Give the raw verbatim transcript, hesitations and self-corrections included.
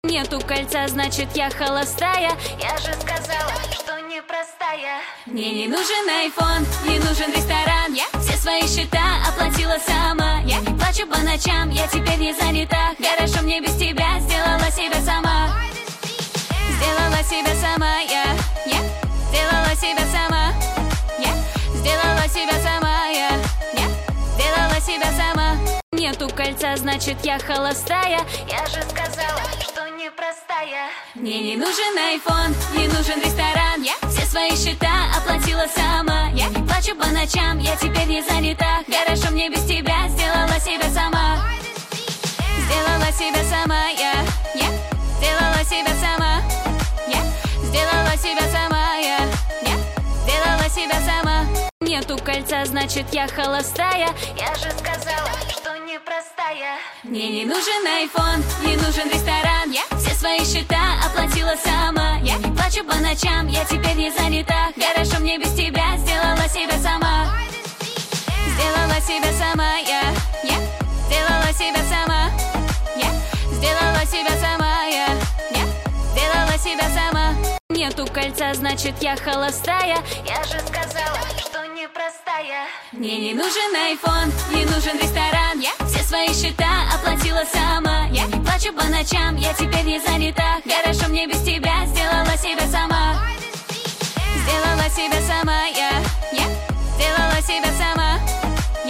Нету кольца, значит я холостая. Я же сказала, что непростая. Мне не нужен айфон, не нужен ресторан. Я все свои счета оплатила сама. Я не плачу по ночам, я теперь не занята. Хорошо мне без тебя, сделала себя сама. Сделала себя сама, я, я сделала себя сама. Я сделала себя сама, я, я сделала себя сама. Нету кольца, значит я холостая. Я же сказала, что непростая. Мне не нужен айфон, не нужен ресторан. Я все свои счета оплатила сама. Я не плачу по ночам, я теперь не занята. Хорошо мне без тебя, сделала себя сама. Сделала себя сама, я, я сделала себя сама. Я сделала себя сама, я, я сделала себя сама. Нету кольца, значит я холостая. Я же сказала, что непростая. Мне не нужен айфон, не нужен ресторан. Я все свои счета оплатила сама. Я не плачу по ночам, я теперь не занята. Хорошо мне без тебя, сделала себя сама. Сделала себя сама, я, я сделала себя сама. Я сделала себя сама, я, я сделала себя сама. Нету кольца, значит я холостая. Я же сказала, что непростая. Мне не нужен айфон, не нужен ресторан. Я все свои счета оплатила сама. Я не плачу по ночам, я теперь не занята.